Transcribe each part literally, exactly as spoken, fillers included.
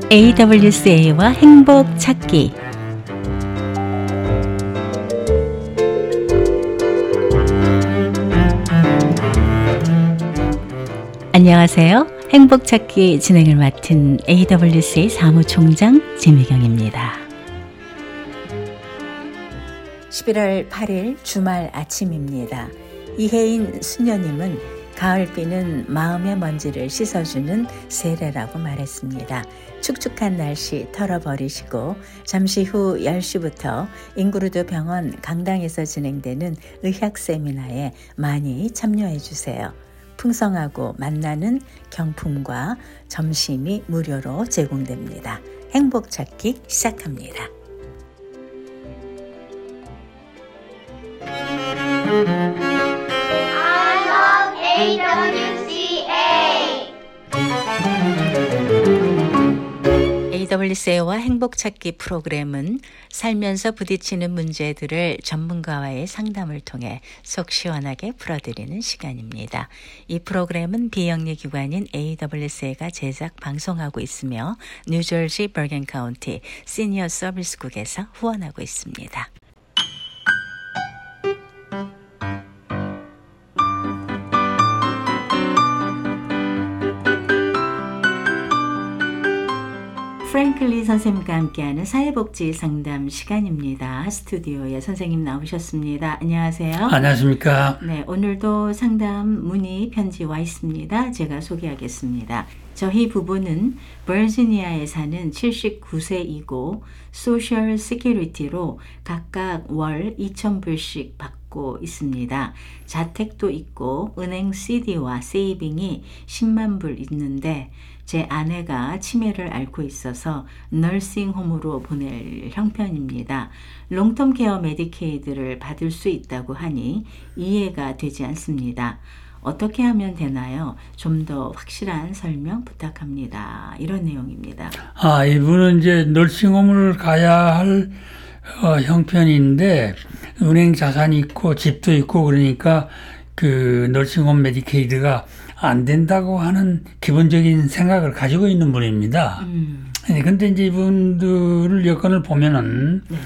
에이더블유씨에이와 행복 찾기. 안녕하세요. 행복 찾기 진행을 맡은 에이더블유씨에이 사무총장 진미경입니다. 십일월 팔일 주말 아침입니다. 이혜인 수녀님은 가을비는 마음의 먼지를 씻어주는 세례라고 말했습니다. 축축한 날씨 털어버리시고 잠시 후 열 시부터 인구르드 병원 강당에서 진행되는 의학 세미나에 많이 참여해 주세요. 풍성하고 만나는 경품과 점심이 무료로 제공됩니다. 행복 찾기 시작합니다. 에이더블유씨에이 에이더블유씨에이와 행복찾기 프로그램은 살면서 부딪히는 문제들을 전문가와의 상담을 통해 속 시원하게 풀어드리는 시간입니다. 이 프로그램은 비영리 기관인 에이더블유씨에이가 제작 방송하고 있으며 뉴저지 버건 카운티 시니어 서비스국에서 후원하고 있습니다. 프랭클리 선생님과 함께하는 사회복지 상담 시간입니다. 스튜디오에 선생님 나오셨습니다. 안녕하세요. 안녕하십니까. 네, 오늘도 상담 문의 편지 와 있습니다. 제가 소개하겠습니다. 저희 부부는 버지니아에 사는 칠십구 세이고 소셜 시큐리티로 각각 월 이천 불씩 받고 있습니다. 자택도 있고 은행 씨디와 세이빙이 십만 불 있는데 제 아내가 치매를 앓고 있어서 너싱홈으로 보낼 형편입니다. 롱텀 케어 메디케이드를 받을 수 있다고 하니 이해가 되지 않습니다. 어떻게 하면 되나요? 좀 더 확실한 설명 부탁합니다. 이런 내용입니다. 아, 이분은 이제 너싱홈을 가야 할 어, 형편인데 은행 자산이 있고 집도 있고 그러니까 그 너싱홈 메디케이드가 안 된다고 하는 기본적인 생각을 가지고 있는 분입니다. 음. 근데 이제 이분들 여건을 보면은 네.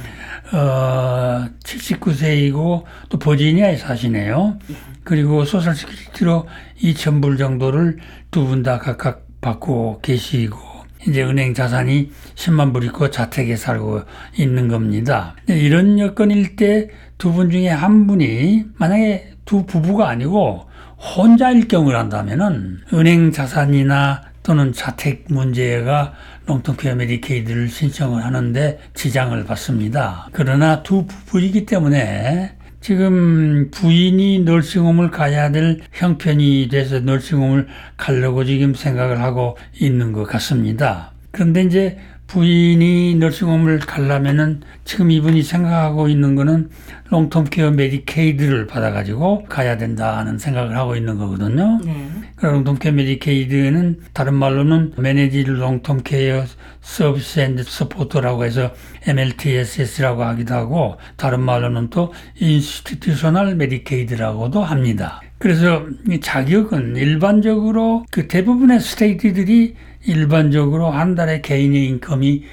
어, 칠십구 세이고 또 버지니아에 사시네요. 네. 그리고 소셜 시큐리티로 이천 불 정도를 두 분 다 각각 받고 계시고 이제 은행 자산이 십만 불 있고 자택에 살고 있는 겁니다. 이런 여건일 때 두 분 중에 한 분이 만약에 두 부부가 아니고 혼자일 경우를 한다면은 은행 자산이나 또는 자택 문제가 롱텀 케어 메디케이드를 신청을 하는데 지장을 받습니다. 그러나 두 부부이기 때문에 지금 부인이 너싱홈을 가야 될 형편이 돼서 너싱홈을 가려고 지금 생각을 하고 있는 것 같습니다. 그런데 이제 부인이 너싱홈을 가려면은 지금 이분이 생각하고 있는 거는 롱텀 케어 메디케이드를 받아가지고 가야 된다는 생각을 하고 있는 거거든요. 네. 롱텀 케어 메디케이드는 다른 말로는 매니지드 롱텀 케어 서비스 앤드 서포트라고 해서 엠엘티에스에스라고 하기도 하고 다른 말로는 또 인스티튜셔널 메디케이드라고도 합니다. 그래서 이 자격은 일반적으로 그 대부분의 스테이트들이 일반적으로 한 달에 개인의 인컴이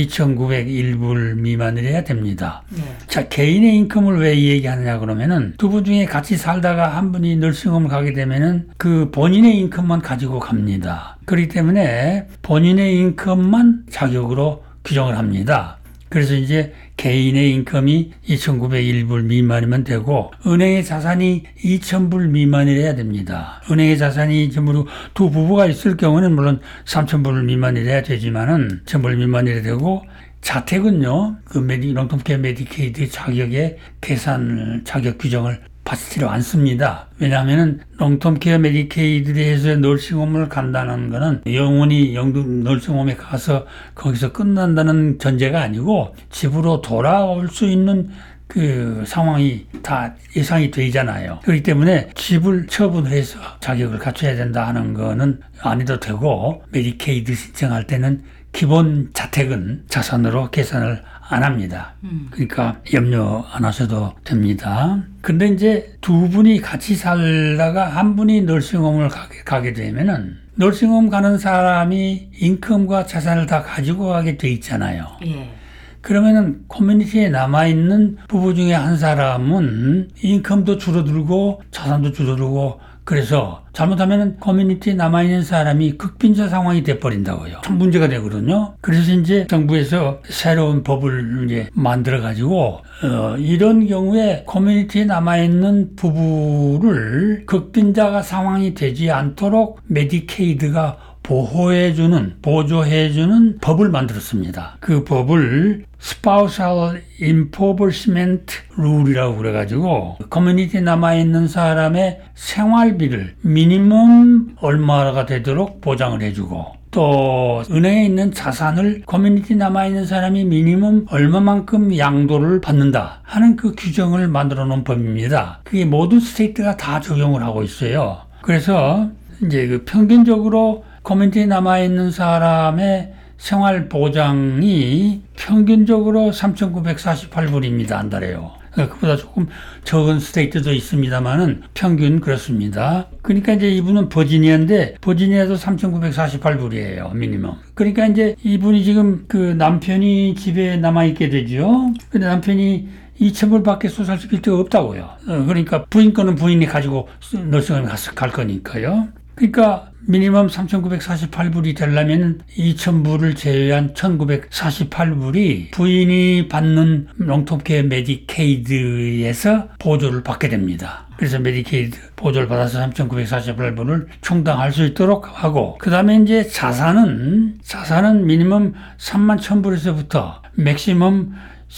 이천구백일 불 미만이어야 됩니다. 네. 자, 개인의 인컴을 왜 얘기하느냐 그러면은 두 분 중에 같이 살다가 한 분이 너싱홈을 가게 되면은 그 본인의 인컴만 가지고 갑니다. 그렇기 때문에 본인의 인컴만 자격으로 규정을 합니다. 그래서 이제 개인의 인컴이 이천구백일 불 미만이면 되고 은행의 자산이 이천 불 미만이어야 됩니다. 은행의 자산이 전부 두 부부가 있을 경우는 물론 삼천 불 미만이어야 되지만은 천 불 미만이어야 되고 자택은요 그 메디 롱텀 케어 메디케이드 자격의 계산 자격 규정을 받지를 않습니다. 왜냐하면은 롱텀 케어 메디케이드에서 너싱홈을 간다는 거는 영원히 영등 너싱홈에 가서 거기서 끝난다는 전제가 아니고 집으로 돌아올 수 있는 그 상황이 다 예상이 되잖아요. 그렇기 때문에 집을 처분을 해서 자격을 갖춰야 된다 하는 거는 아니도 되고 메디케이드 신청할 때는 기본 자택은 자산으로 계산을 안 합니다. 음. 그러니까 염려 안 하셔도 됩니다. 근데 이제 두 분이 같이 살다가 한 분이 너싱홈을 가게, 가게 되면은 널싱홈 가는 사람이 인컴과 자산을 다 가지고 가게 돼 있잖아요. 예. 그러면은 커뮤니티에 남아있는 부부 중에 한 사람은 인컴도 줄어들고 자산도 줄어들고 그래서 잘못하면 커뮤니티에 남아있는 사람이 극빈자 상황이 돼버린다고요. 참 문제가 되거든요. 그래서 이제 정부에서 새로운 법을 이제 만들어가지고, 어, 이런 경우에 커뮤니티에 남아있는 부부를 극빈자가 상황이 되지 않도록 메디케이드가 보호해주는, 보조해주는 법을 만들었습니다. 그 법을 Spousal Impoverishment Rule이라고 그래가지고 커뮤니티에 남아있는 사람의 생활비를 미니멈 얼마가 되도록 보장을 해주고 또 은행에 있는 자산을 커뮤니티에 남아있는 사람이 미니멈 얼마만큼 양도를 받는다 하는 그 규정을 만들어 놓은 법입니다. 그게 모든 스테이트가 다 적용을 하고 있어요. 그래서 이제 그 평균적으로 커뮤니티에 남아있는 사람의 생활 보장이 평균적으로 삼천구백사십팔 불입니다. 한 달에요. 그보다 조금 적은 스테이트도 있습니다만은 평균 그렇습니다. 그러니까 이제 이분은 버지니아인데 버지니아도 삼천구백사십팔 불이에요. 미니멈. 그러니까 이제 이분이 지금 그 남편이 집에 남아있게 되죠. 근데 남편이 이천 불밖에 소살시킬 데가 없다고요. 어, 그러니까 부인 거는 부인이 가지고 널싱홈에 갈 거니까요. 그러니까 미니멈 삼천구백사십팔 불이 되려면 이천 불을 제외한 천구백사십팔 불이 부인이 받는 롱텀케어 메디케이드에서 보조를 받게 됩니다. 그래서 메디케이드 보조를 받아서 삼천구백사십팔 불을 충당할 수 있도록 하고 그 다음에 이제 자산은 자산은 미니멈 삼만 천 불에서부터 맥시멈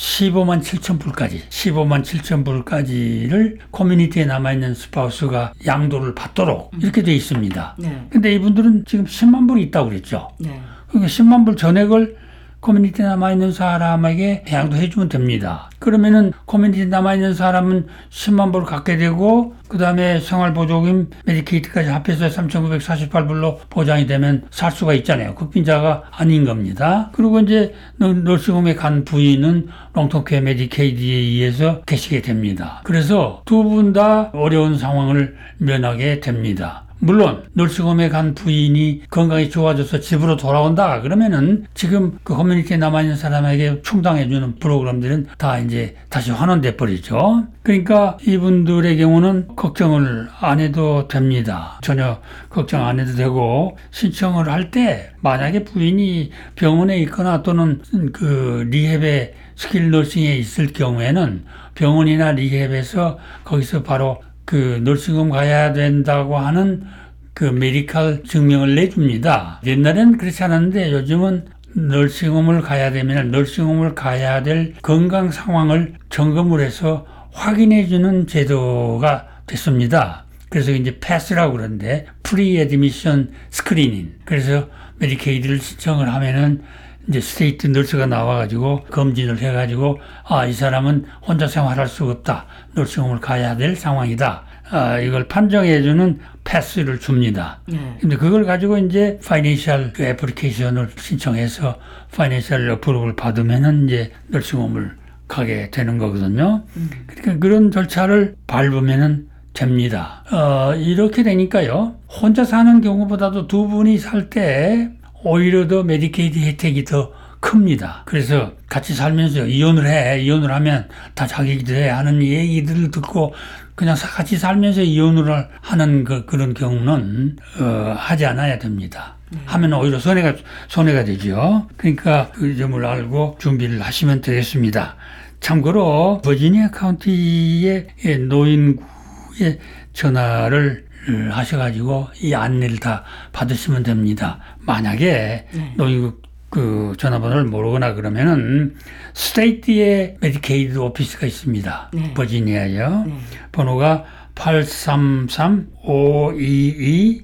십오만 칠천 불까지, 십오만 칠천 불까지를 커뮤니티에 남아있는 스파우스가 양도를 받도록 이렇게 돼 있습니다. 네. 근데 이분들은 지금 십만 불이 있다고 그랬죠. 네. 그러니까 십만 불 전액을 커뮤니티에 남아있는 사람에게 양도해주면 됩니다. 그러면은 커뮤니티에 남아있는 사람은 십만 불을 갖게 되고 그 다음에 생활보조금 메디케이트까지 합해서 삼천구백사십팔 불로 보장이 되면 살 수가 있잖아요. 극빈자가 아닌 겁니다. 그리고 이제 널싱홈에 간 부인은 롱텀케어 메디케이드에 의해서 계시게 됩니다. 그래서 두 분 다 어려운 상황을 면하게 됩니다. 물론 널싱홈에 간 부인이 건강이 좋아져서 집으로 돌아온다 그러면은 지금 그 커뮤니티에 남아있는 사람에게 충당해주는 프로그램들은 다 이제 다시 환원돼 버리죠. 그러니까 이분들의 경우는 걱정을 안 해도 됩니다. 전혀 걱정 안 해도 되고 신청을 할 때 만약에 부인이 병원에 있거나 또는 그 리헵에 스킬 너싱에 있을 경우에는 병원이나 리헵에서 거기서 바로 그 널싱홈 가야 된다고 하는 그 메디컬 증명을 내줍니다. 옛날에는 그렇지 않았는데 요즘은 널싱홈을 가야 되면 널싱홈을 가야 될 건강 상황을 점검을 해서 확인해주는 제도가 됐습니다. 그래서 이제 패스라고 그러는데 프리 애드미션 스크리닝. 그래서 메디케이드를 신청을 하면은 이제 스테이트 널스가 나와가지고 검진을 해가지고 아, 이 사람은 혼자 생활할 수가 없다. 널싱홈을 가야 될 상황이다. 아, 이걸 판정해주는 패스를 줍니다. 네. 근데 그걸 가지고 이제 파이낸셜 그 애플리케이션을 신청해서 파이낸셜 어프로브를 받으면은 이제 널싱홈을 가게 되는 거거든요. 음. 그러니까 그런 절차를 밟으면은 됩니다. 어, 이렇게 되니까요. 혼자 사는 경우보다도 두 분이 살 때 오히려 더 메디케이드 혜택이 더 큽니다. 그래서 같이 살면서 이혼을 해. 이혼을 하면 다 자기들 해 하는 얘기들을 듣고 그냥 같이 살면서 이혼을 하는 그, 그런 경우는 어, 하지 않아야 됩니다. 네. 하면 오히려 손해가, 손해가 되죠. 그러니까 그 점을 알고 준비를 하시면 되겠습니다. 참고로 버지니아 카운티의 노인구의 전화를 하셔가지고 이 안내를 다 받으시면 됩니다. 만약에 네. 노인국 그 전화번호를 모르거나 그러면은 스테이트의 메디케이드 오피스가 있습니다. 네. 버지니아요. 네. 번호가 팔삼삼 오이이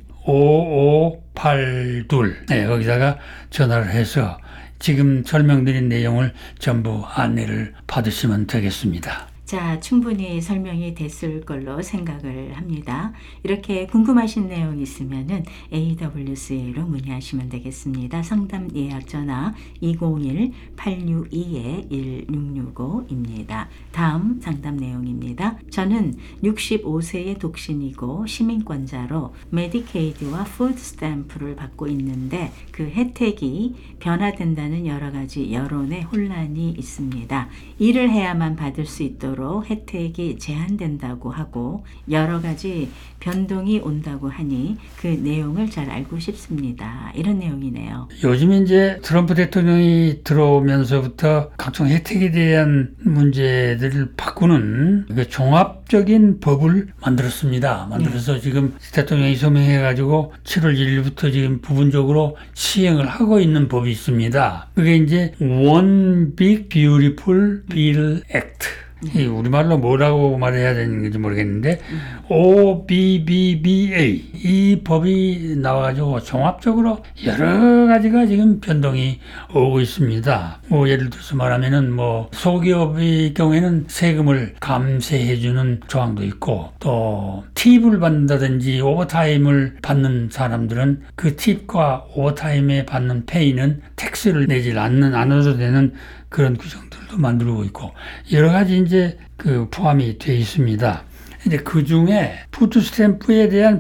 오오팔이. 네, 거기다가 전화를 해서 지금 설명드린 내용을 전부 안내를 받으시면 되겠습니다. 자, 충분히 설명이 됐을 걸로 생각을 합니다. 이렇게 궁금하신 내용 있으면은 에이더블유씨에이로 문의하시면 되겠습니다. 상담 예약 전화 이공일 팔육이 일육육오입니다. 다음 상담 내용입니다. 저는 육십오 세의 독신이고 시민권자로 메디케이드와 푸드 스탬프를 받고 있는데 그 혜택이 변화된다는 여러 가지 여론의 혼란이 있습니다. 일을 해야만 받을 수 있도록 혜택이 제한된다고 하고 여러 가지 변동이 온다고 하니 그 내용을 잘 알고 싶습니다. 이런 내용이네요. 요즘 이제 트럼프 대통령이 들어오면서부터 각종 혜택에 대한 문제들을 바꾸는 그 종합적인 법을 만들었습니다. 만들어서 네. 지금 대통령이 서명해가지고 칠월 일일부터 지금 부분적으로 시행을 하고 있는 법이 있습니다. 그게 이제 One Big Beautiful Bill Act. 이 우리말로 뭐라고 말해야 되는지 모르겠는데 음. 오 비 비 비 에이 이 법이 나와가지고 종합적으로 여러 가지가 지금 변동이 오고 있습니다. 뭐 예를 들어서 말하면은 뭐 소기업의 경우에는 세금을 감세해주는 조항도 있고 또 팁을 받는다든지 오버타임을 받는 사람들은 그 팁과 오버타임에 받는 페이는 텍스를 내지 않는 않아도 되는 그런 규정들도 만들고 있고 여러 가지 이제 그 포함이 되어 있습니다. 이제 그 중에 푸드 스탬프에 대한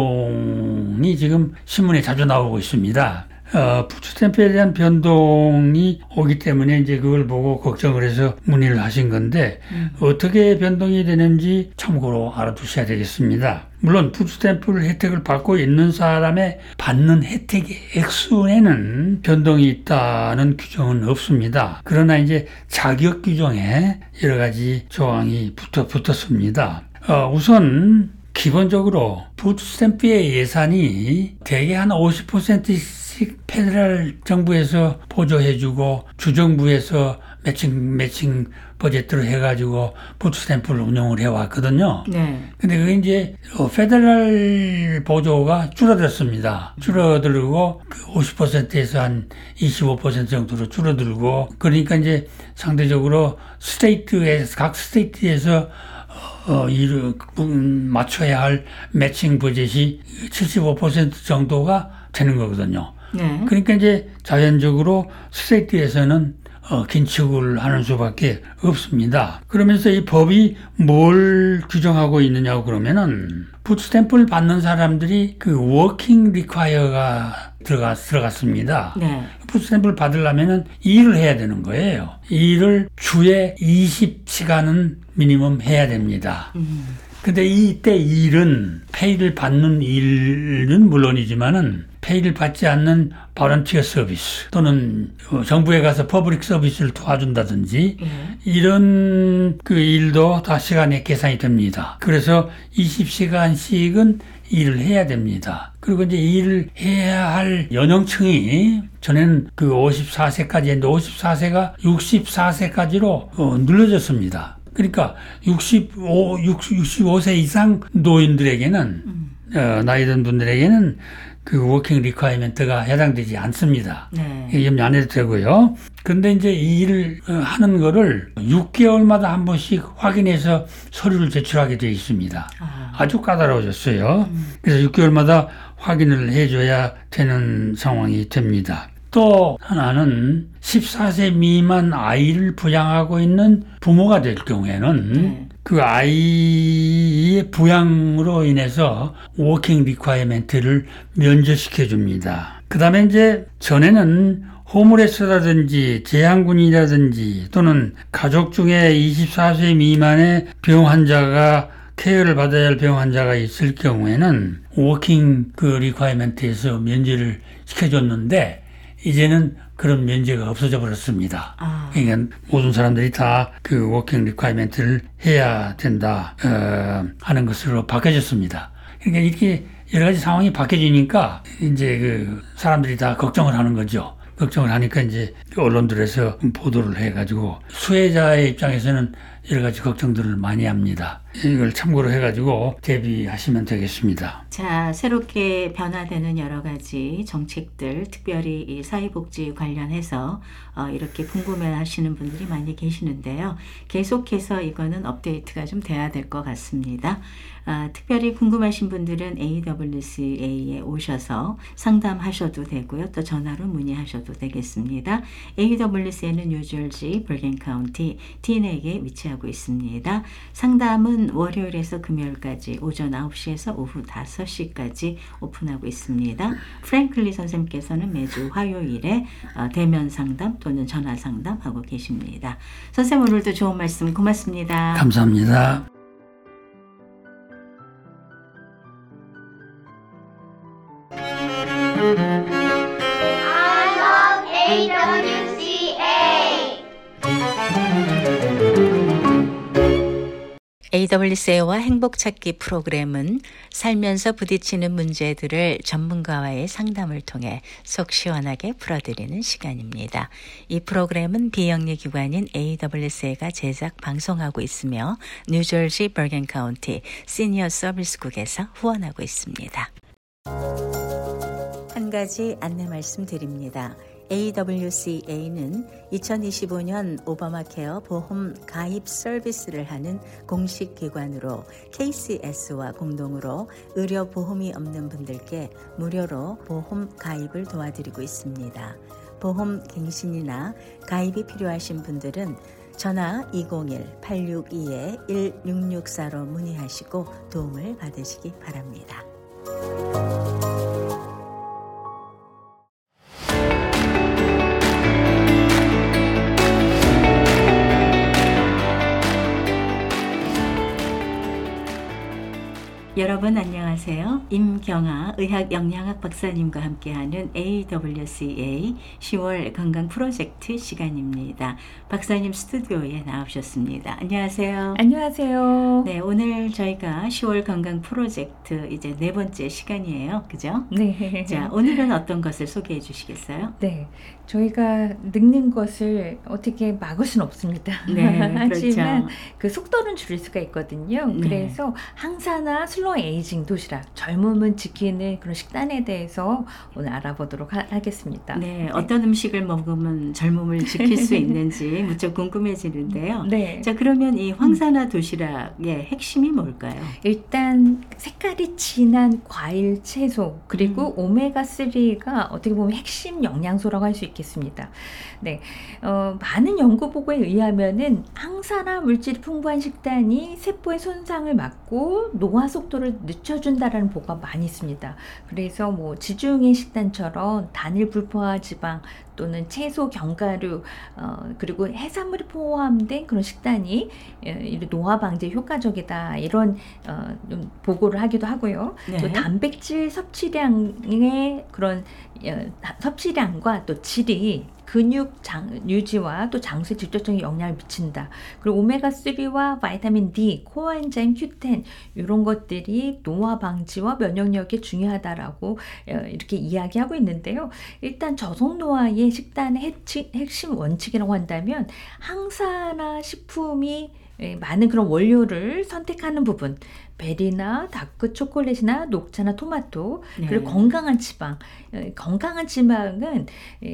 변동이 지금 신문에 자주 나오고 있습니다. 어, 푸드 스탬프에 대한 변동이 오기 때문에 이제 그걸 보고 걱정을 해서 문의를 하신 건데 음. 어떻게 변동이 되는지 참고로 알아두셔야 되겠습니다. 물론 푸드 스탬프를 혜택을 받고 있는 사람의 받는 혜택의 액수에는 변동이 있다는 규정은 없습니다. 그러나 이제 자격 규정에 여러 가지 조항이 붙어 붙었습니다. 어, 우선 기본적으로 푸드 스탬프의 예산이 대개 한 오십 퍼센트씩 페더럴 정부에서 보조해주고 주정부에서 매칭 매칭 버젯으로 해가지고 푸드 스탬프를 운영을 해왔거든요. 네. 근데 그게 이제 페더럴 보조가 줄어들었습니다. 줄어들고 그 오십 퍼센트에서 한 이십오 퍼센트 정도로 줄어들고 그러니까 이제 상대적으로 스테이트에서 각 스테이트에서 어, 이를 맞춰야 할 매칭 버젯이 칠십오 퍼센트 정도가 되는 거거든요. 네. 그러니까 이제 자연적으로 스테이트에서는 어, 긴축을 하는 수밖에 없습니다. 그러면서 이 법이 뭘 규정하고 있느냐고 그러면은 푸드 스탬프를 받는 사람들이 그 워킹 리콰이어가 들어가, 들어갔습니다. 네. 푸드 스탬프를 받으려면은 일을 해야 되는 거예요. 일을 주에 이십 시간은 미니멈 해야 됩니다. 음. 근데 이때 일은 페이를 받는 일은 물론이지만은 페이를 받지 않는 보런티어 서비스 또는 정부에 가서 퍼블릭 서비스를 도와준다든지 음. 이런 그 일도 다 시간에 계산이 됩니다. 그래서 이십 시간씩은 일을 해야 됩니다. 그리고 이제 일을 해야 할 연령층이 전에는 그 오십사 세까지 했는데 오십사 세가 육십사 세까지로 어, 늘려졌습니다. 그러니까 육십오, 육십오 세 이상 노인들에게는 음. 어, 나이 든 분들에게는 그 워킹 리콰이먼트가 해당되지 않습니다. 네. 염려 안 해도 되고요. 그런데 이제 이 일을 하는 거를 육 개월마다 한 번씩 확인해서 서류를 제출하게 되어 있습니다. 아. 아주 까다로워졌어요. 음. 그래서 육 개월마다 확인을 해줘야 되는 상황이 됩니다. 또 하나는 십사 세 미만 아이를 부양하고 있는 부모가 될 경우에는 네. 그 아이의 부양으로 인해서 워킹 리콰이먼트를 면제시켜 줍니다. 그 다음에 이제 전에는 호물레스라든지 재향군이라든지 또는 가족 중에 이십사 세 미만의 병 환자가 케어를 받아야 할 병 환자가 있을 경우에는 워킹 그 리콰이먼트에서 면제를 시켜줬는데 이제는 그런 면제가 없어져 버렸습니다. 아. 그러니까 모든 사람들이 다 그 워킹 리콰이먼트를 해야 된다 어, 하는 것으로 바뀌어졌습니다. 그러니까 이렇게 여러 가지 상황이 바뀌어지니까 이제 그 사람들이 다 걱정을 하는 거죠. 걱정을 하니까 이제 언론들에서 보도를 해가지고 수혜자의 입장에서는 여러 가지 걱정들을 많이 합니다. 이걸 참고로 해가지고 대비하시면 되겠습니다. 자, 새롭게 변화되는 여러 가지 정책들, 특별히 이 사회복지 관련해서 어, 이렇게 궁금해하시는 분들이 많이 계시는데요. 계속해서 이거는 업데이트가 좀 돼야 될 것 같습니다. 아, 특별히 궁금하신 분들은 에이더블유씨에이에 오셔서 상담하셔도 되고요. 또 전화로 문의하셔도 되겠습니다. 에이더블유씨에이는 뉴저지, 버건 카운티, 티넥에 위치하고 있습니다. 상담은 월요일에서 금요일까지 오전 아홉 시에서 오후 다섯 시까지 오픈하고 있습니다. 프랭클리 선생님께서는 매주 화요일에 어, 대면 상담 또는 전화 상담하고 계십니다. 선생님 오늘도 좋은 말씀 고맙습니다. 감사합니다. I love 에이더블유씨에이. 에이더블유씨에이와 행복찾기 프로그램은 살면서 부딪히는 문제들을 전문가와의 상담을 통해 속 시원하게 풀어드리는 시간입니다. 이 프로그램은 비영리 기관인 에이더블유씨에이가 제작 방송하고 있으며 뉴저지 버건 카운티 시니어 서비스국에서 후원하고 있습니다. 한 가지 안내 말씀드립니다. 에이더블유씨에이는 이천이십오 년 오바마 케어 보험 가입 서비스를 하는 공식 기관으로 케이씨에스와 공동으로 의료 보험이 없는 분들께 무료로 보험 가입을 도와드리고 있습니다. 보험 갱신이나 가입이 필요하신 분들은 전화 이공일 팔육이 일육육사로 문의하시고 도움을 받으시기 바랍니다. 여러분 안녕하세요. 임경아 의학영양학 박사님과 함께하는 에이더블유씨에이 시월 건강 프로젝트 시간입니다. 박사님 스튜디오에 나오셨습니다. 안녕하세요. 안녕하세요. 네, 오늘 저희가 시월 건강 프로젝트 이제 네 번째 시간이에요. 그죠? 네. 자, 오늘은 어떤 것을 소개해 주시겠어요? 네. 저희가 늙는 것을 어떻게 막을 수는 없습니다. 네, 하지만 그렇죠. 그 속도는 줄일 수가 있거든요. 네. 그래서 항산화 슬로우 에이징 도시락, 젊음을 지키는 그런 식단에 대해서 오늘 알아보도록 하, 하겠습니다. 네, 어떤 음식을 먹으면 젊음을 지킬 수 있는지 무척 궁금해지는데요. 네. 자, 그러면 이 황산화 도시락의 핵심이 뭘까요? 일단 색깔이 진한 과일, 채소, 그리고 음. 오메가삼가 어떻게 보면 핵심 영양소라고 할 수 있겠습니다. 네, 어, 많은 연구 보고에 의하면은 항산화 물질이 풍부한 식단이 세포의 손상을 막고 노화 속도를 늦춰준다라는 보고가 많이 있습니다. 그래서 뭐 지중해 식단처럼 단일 불포화 지방 또는 채소, 견과류, 어, 그리고 해산물이 포함된 그런 식단이 어, 노화 방지에 효과적이다 이런 어, 좀 보고를 하기도 하고요. 네. 또 단백질 섭취량의 그런 어, 섭취량과 또 질이 근육 장, 유지와 또 장수에 직접적인 영향을 미친다. 그리고 오메가삼과 바이타민 D, 코엔자임 큐텐 이런 것들이 노화 방지와 면역력에 중요하다라고 어, 이렇게 이야기하고 있는데요. 일단 저속노화의 식단의 핵심, 핵심 원칙이라고 한다면 항산화 식품이 많은 그런 원료를 선택하는 부분, 베리나 다크 초콜릿이나 녹차나 토마토, 네. 그리고 건강한 지방. 건강한 지방은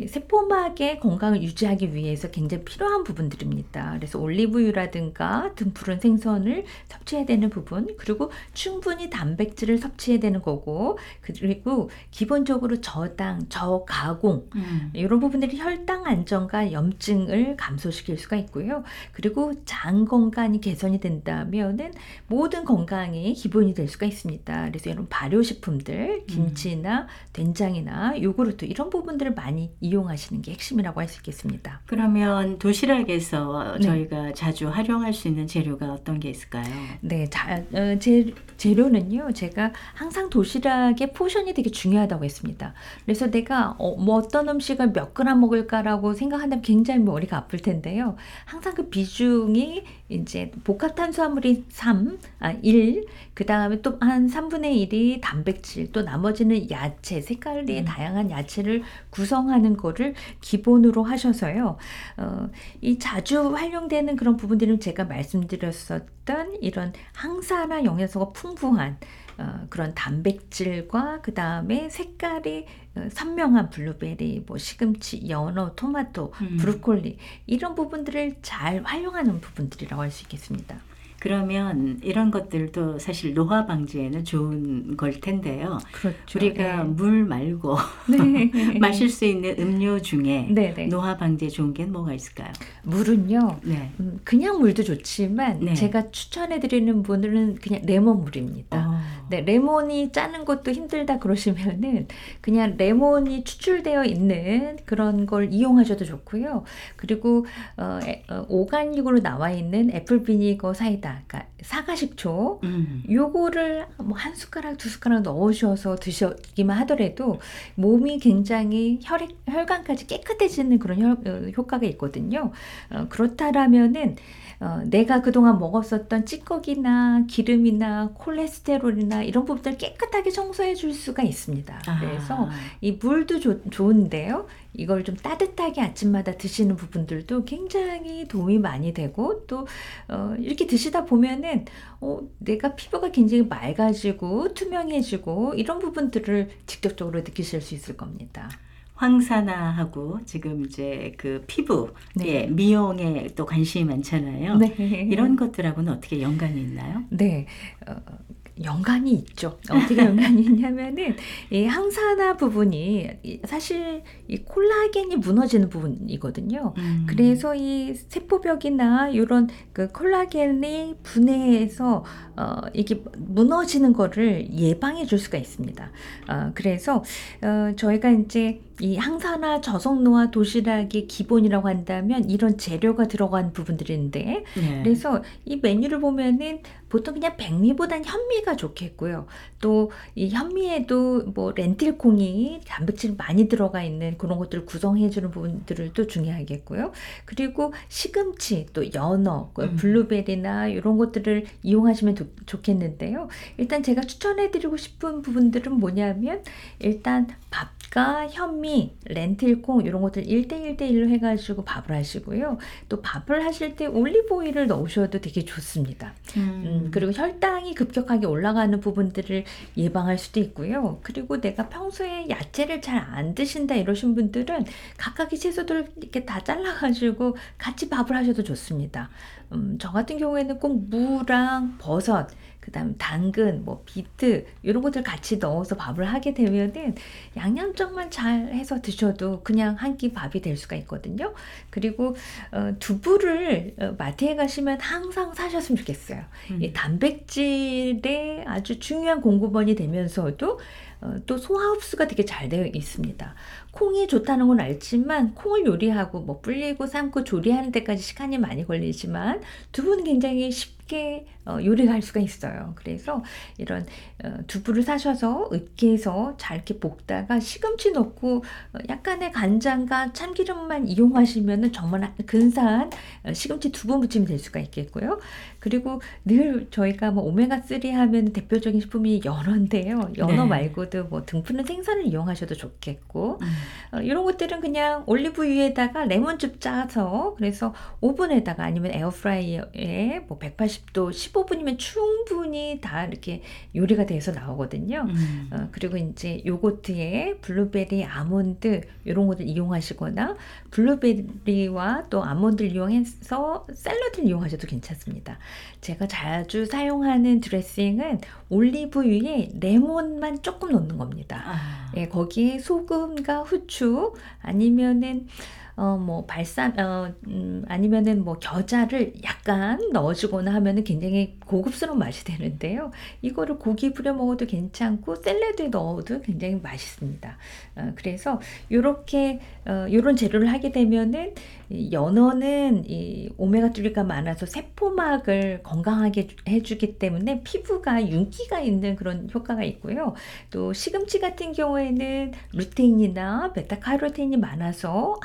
세포막의 건강을 유지하기 위해서 굉장히 필요한 부분들입니다. 그래서 올리브유라든가 등푸른 생선을 섭취해야 되는 부분, 그리고 충분히 단백질을 섭취해야 되는 거고, 그리고 기본적으로 저당, 저가공 음. 이런 부분들이 혈당 안정과 염증을 감소시킬 수가 있고요. 그리고 장 건강이 개선이 된다면은 모든 건강이 기본이 될 수가 있습니다. 그래서 이런 발효식품들, 김치나 된장이나 요구르트 이런 부분들을 많이 이용하시는 게 핵심이라고 할 수 있겠습니다. 그러면 도시락에서 네. 저희가 자주 활용할 수 있는 재료가 어떤 게 있을까요? 네, 자, 어, 재, 재료는요. 제가 항상 도시락의 포션이 되게 중요하다고 했습니다. 그래서 내가 어, 뭐 어떤 음식을 몇 그램 먹을까라고 생각한다면 굉장히 머리가 아플 텐데요. 항상 그 비중이 이제 복합 탄수화물이 삼, 아, 일, 그 다음에 또 한 삼분의 일이 단백질, 또 나머지는 야채, 색깔이 음. 다양한 야채를 구성하는 거를 기본으로 하셔서요. 어, 이 자주 활용되는 그런 부분들은 제가 말씀드렸었던 이런 항산화 영양소가 풍부한 어, 그런 단백질과 그 다음에 색깔이 어, 선명한 블루베리, 뭐 시금치, 연어, 토마토, 음. 브로콜리 이런 부분들을 잘 활용하는 부분들이라고 할 수 있겠습니다. 그러면 이런 것들도 사실 노화 방지에는 좋은 걸 텐데요. 그렇죠. 우리가 네. 물 말고 네. 마실 수 있는 음료 중에 네, 네. 노화 방지에 좋은 게 뭐가 있을까요? 물은요. 네. 음, 그냥 물도 좋지만 네. 제가 추천해드리는 분들은 그냥 레몬물입니다. 어. 네, 레몬이 짜는 것도 힘들다 그러시면은 그냥 레몬이 추출되어 있는 그런 걸 이용하셔도 좋고요. 그리고 어, 에, 어, 오가닉으로 나와 있는 애플 비니거 사이다, 그러니까 사과식초. 음. 요거를 뭐 한 숟가락 두 숟가락 넣으셔서 드시기만 하더라도 몸이 굉장히 혈액, 혈관까지 깨끗해지는 그런 혈, 어, 효과가 있거든요. 어, 그렇다라면은 어, 내가 그동안 먹었었던 찌꺼기나 기름이나 콜레스테롤이나 이런 부분들을 깨끗하게 청소해 줄 수가 있습니다. 아. 그래서 이 물도 조, 좋은데요. 이걸 좀 따뜻하게 아침마다 드시는 부분들도 굉장히 도움이 많이 되고 또 어, 이렇게 드시다 보면은 어, 내가 피부가 굉장히 맑아지고 투명해지고 이런 부분들을 직접적으로 느끼실 수 있을 겁니다. 황산화하고 지금 이제 그 피부, 네. 예, 미용에 또 관심이 많잖아요. 네. 이런 것들하고는 어떻게 연관이 있나요? 네, 어, 연관이 있죠. 어떻게 연관이 있냐면은 이 항산화 부분이 이- 사실 이 콜라겐이 무너지는 부분이거든요. 음. 그래서 이 세포벽이나 이런 그 콜라겐이 분해해서 어, 이게 무너지는 거를 예방해 줄 수가 있습니다. 어, 그래서 어, 저희가 이제 이 항산화 저속노화 도시락의 기본이라고 한다면 이런 재료가 들어간 부분들인데 네. 그래서 이 메뉴를 보면은 보통 그냥 백미보단 현미가 좋겠고요. 또 이 현미에도 뭐 렌틸콩이 단백질 많이 들어가 있는 그런 것들을 구성해주는 부분들을 또 중요하겠고요. 그리고 시금치, 또 연어, 그 음. 블루베리나 이런 것들을 이용하시면 도- 좋겠는데요. 일단 제가 추천해드리고 싶은 부분들은 뭐냐면 일단 밥과 현미, 렌틸콩 이런 것들 일 대 일 대 일로 해가지고 밥을 하시고요. 또 밥을 하실 때 올리브 오일을 넣으셔도 되게 좋습니다. 음. 음, 그리고 혈당이 급격하게 올라가는 부분들을 예방할 수도 있고요. 그리고 내가 평소에 야채를 잘 안 드신다 이러신 분들은 각각의 채소들을 이렇게 다 잘라가지고 같이 밥을 하셔도 좋습니다. 음, 저 같은 경우에는 꼭 무랑 버섯, 그 다음 당근, 뭐 비트 이런 것들 같이 넣어서 밥을 하게 되면은 양념장만 잘 해서 드셔도 그냥 한 끼 밥이 될 수가 있거든요. 그리고 어, 두부를 어, 마트에 가시면 항상 사셨으면 좋겠어요. 음. 이 단백질의 아주 중요한 공급원이 되면서도 어, 또 소화 흡수가 되게 잘 되어 있습니다. 콩이 좋다는 건 알지만 콩을 요리하고 뭐 불리고 삶고 조리하는 데까지 시간이 많이 걸리지만 두부는 굉장히 쉽게 어, 요리가 할 수가 있어요. 그래서 이런 어, 두부를 사셔서 으깨서 잘 이렇게 볶다가 시금치 넣고 어, 약간의 간장과 참기름만 이용하시면 정말 근사한 어, 시금치 두부 무침이 될 수가 있겠고요. 그리고 늘 저희가 뭐 오메가삼 하면 대표적인 식품이 연어인데요. 연어 네. 말고도 뭐 등푸른 생선을 이용하셔도 좋겠고 음. 어, 이런 것들은 그냥 올리브유에다가 레몬즙 짜서 그래서 오븐에다가 아니면 에어프라이어에 뭐 백팔십 도 십오 분이면 충분히 다 이렇게 요리가 돼서 나오거든요. 음. 어, 그리고 이제 요거트에 블루베리, 아몬드 이런 것들 이용하시거나 블루베리와 또 아몬드를 이용해서 샐러드를 이용하셔도 괜찮습니다. 제가 자주 사용하는 드레싱은 올리브유에 레몬만 조금 넣는 겁니다. 아. 예, 거기에 소금과 후추 아니면은 어, 뭐 발사 어, 음, 아니면은 뭐 겨자를 약간 넣어주거나 하면은 굉장히 고급스러운 맛이 되는데요. 이거를 고기 뿌려 먹어도 괜찮고 샐러드에 넣어도 굉장히 맛있습니다. 어, 그래서 요렇게 어, 요런 재료를 하게 되면은 이 연어는 이 오메가삼가 많아서 세포막을 건강하게 주- 해주기 때문에 피부가 윤기가 있는 그런 효과가 있고요. 또 시금치 같은 경우에는 루테인이나 베타카로틴이 많아서 항산화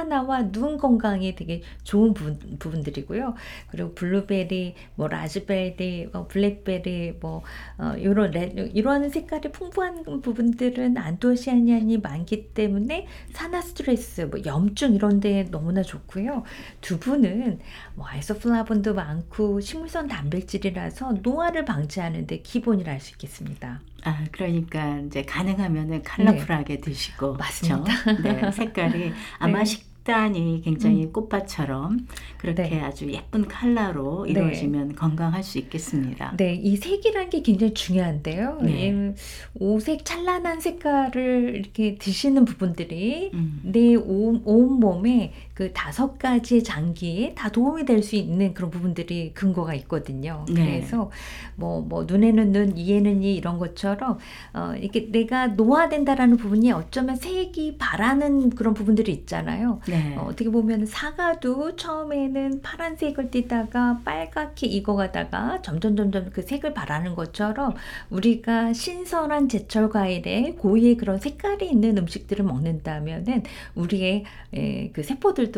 하나와 눈 건강에 되게 좋은 부분, 부분들이고요. 그리고 블루베리, 뭐 라즈베리, 뭐 블랙베리, 뭐 어, 이런 이런 색깔이 풍부한 부분들은 안토시아닌이 많기 때문에 산화 스트레스, 뭐 염증 이런 데 너무나 좋고요. 두부는 뭐 아이소플라본도 많고 식물성 단백질이라서 노화를 방지하는데 기본이라 할 수 있겠습니다. 아, 그러니까 이제 가능하면은 컬러풀하게 네. 드시고. 맞습니다. 그렇죠? 네, 색깔이 아마 네. 식단이 굉장히 음. 꽃밭처럼 그렇게 네. 아주 예쁜 컬러로 네. 이루어지면 건강할 수 있겠습니다. 네, 이 색이란 게 굉장히 중요한데요. 네. 이 오색 찬란한 색깔을 이렇게 드시는 부분들이 음. 내 온, 온몸에 그 다섯 가지의 장기에 다 도움이 될 수 있는 그런 부분들이 근거가 있거든요. 네. 그래서 뭐, 뭐 눈에는 눈, 이에는 이 이런 것처럼 어, 이렇게 내가 노화된다라는 부분이 어쩌면 색이 바라는 그런 부분들이 있잖아요. 네. 어, 어떻게 보면 사과도 처음에는 파란색을 띠다가 빨갛게 익어가다가 점점 점점 그 색을 바라는 것처럼 우리가 신선한 제철 과일에 고유의 그런 색깔이 있는 음식들을 먹는다면은 우리의 에, 그 세포들도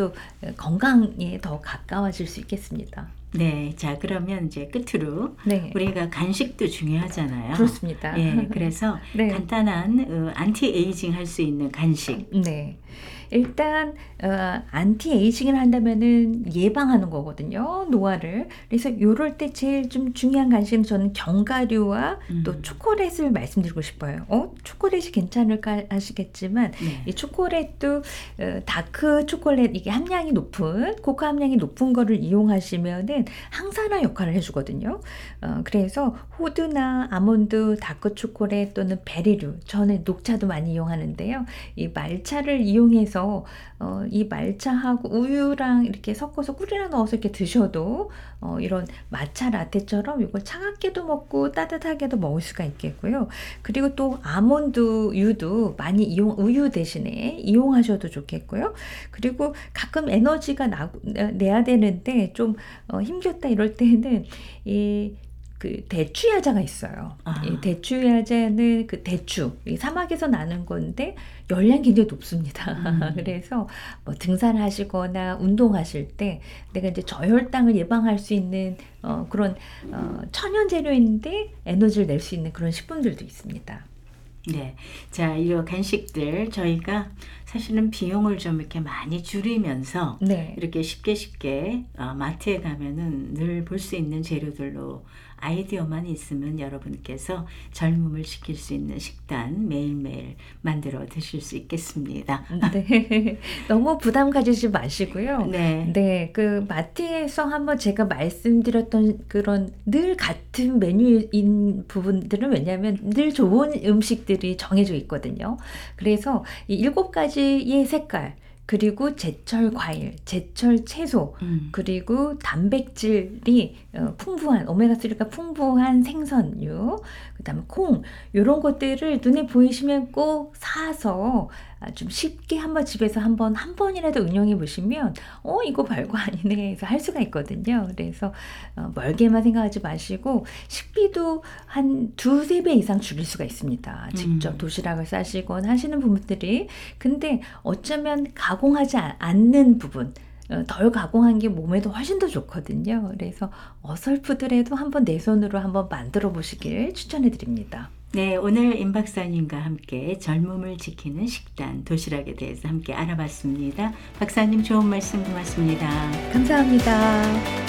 건강에 더 가까워질 수 있겠습니다. 네, 자 그러면 이제 끝으로 네. 우리가 간식도 중요하잖아요. 그렇습니다. 예, 그래서 네. 간단한 어, 안티 에이징 할 수 있는 간식. 네. 일단 어, 안티 에이징을 한다면은 예방하는 거거든요. 노화를. 그래서 이럴 때 제일 좀 중요한 간식은 저는 견과류와 음. 또 초콜릿을 말씀드리고 싶어요. 어? 초콜릿이 괜찮을까 하시겠지만 네. 이 초콜릿도 어, 다크 초콜릿 이게 함량이 높은 코코 함량이 높은 거를 이용하시면은 항산화 역할을 해주거든요. 어, 그래서 호두나 아몬드, 다크 초콜릿 또는 베리류, 저는 녹차도 많이 이용하는데요. 이 말차를 이용해서 어, 이 말차하고 우유랑 이렇게 섞어서 꿀이랑 넣어서 이렇게 드셔도 어, 이런 마차 라떼처럼 이걸 차갑게도 먹고 따뜻하게도 먹을 수가 있겠고요. 그리고 또 아몬드유도 많이 이용 우유 대신에 이용하셔도 좋겠고요. 그리고 가끔 에너지가 나, 내야 되는데 좀 어, 힘겹다 이럴 때는 이 그 대추야자가 있어요. 아. 이 대추야자는 그 대추, 이 사막에서 나는 건데 열량이 굉장히 높습니다. 음. 그래서 뭐 등산을 하시거나 운동하실 때 내가 이제 저혈당을 예방할 수 있는 어, 그런 어, 천연 재료인데 에너지를 낼 수 있는 그런 식품들도 있습니다. 네, 자, 이 간식들 저희가 사실은 비용을 좀 이렇게 많이 줄이면서 네. 이렇게 쉽게 쉽게 어, 마트에 가면은 늘 볼 수 있는 재료들로 아이디어만 있으면 여러분께서 젊음을 지킬 수 있는 식단 매일매일 만들어 드실 수 있겠습니다. 네. 너무 부담 가지지 마시고요. 네. 네, 그 마트에서 한번 제가 말씀드렸던 그런 늘 같은 메뉴인 부분들은 왜냐하면 늘 좋은 음식들이 정해져 있거든요. 그래서 이 일곱 가지의 색깔, 그리고 제철 과일, 제철 채소, 음. 그리고 단백질이 어, 풍부한 오메가삼가 풍부한 생선류, 그다음에 콩 이런 것들을 눈에 보이시면 꼭 사서 좀 쉽게 한번 집에서 한번 한 번이라도 응용해 보시면 어 이거 별거 아니네 해서 할 수가 있거든요. 그래서 어, 멀게만 생각하지 마시고 식비도 한 두세 배 이상 줄일 수가 있습니다. 직접 음. 도시락을 싸시곤 하시는 분들이. 근데 어쩌면 가공하지 않는 부분, 덜 가공한 게 몸에도 훨씬 더 좋거든요. 그래서 어설프더라도 한번 내 손으로 한번 만들어 보시길 추천해 드립니다. 네, 오늘 임 박사님과 함께 젊음을 지키는 식단 도시락에 대해서 함께 알아봤습니다. 박사님 좋은 말씀 고맙습니다. 감사합니다.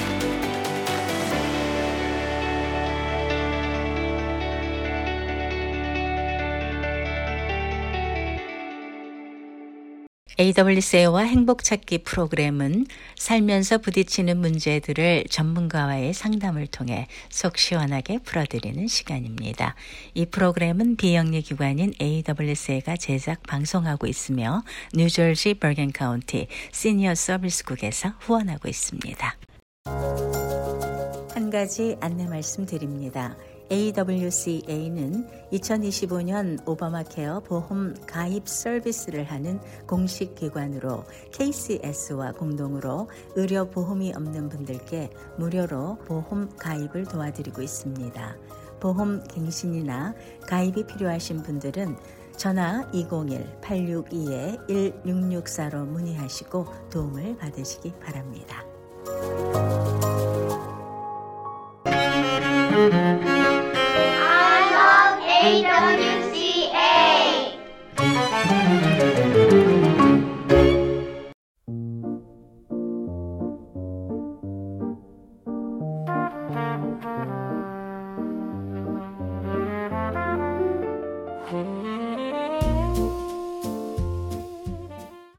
에이더블유씨에이와 행복찾기 프로그램은 살면서 부딪히는 문제들을 전문가와의 상담을 통해 속 시원하게 풀어드리는 시간입니다. 이 프로그램은 비영리 기관인 에이더블유씨에이가 제작 방송하고 있으며 뉴저지 버겐 카운티 시니어 서비스국에서 후원하고 있습니다. 한 가지 안내 말씀드립니다. 에이더블유씨에이는 이천이십오 년 오바마 케어 보험 가입 서비스를 하는 공식 기관으로 케이씨에스와 공동으로 의료 보험이 없는 분들께 무료로 보험 가입을 도와드리고 있습니다. 보험 갱신이나 가입이 필요하신 분들은 전화 이공일 팔육이 일육육사로 문의하시고 도움을 받으시기 바랍니다.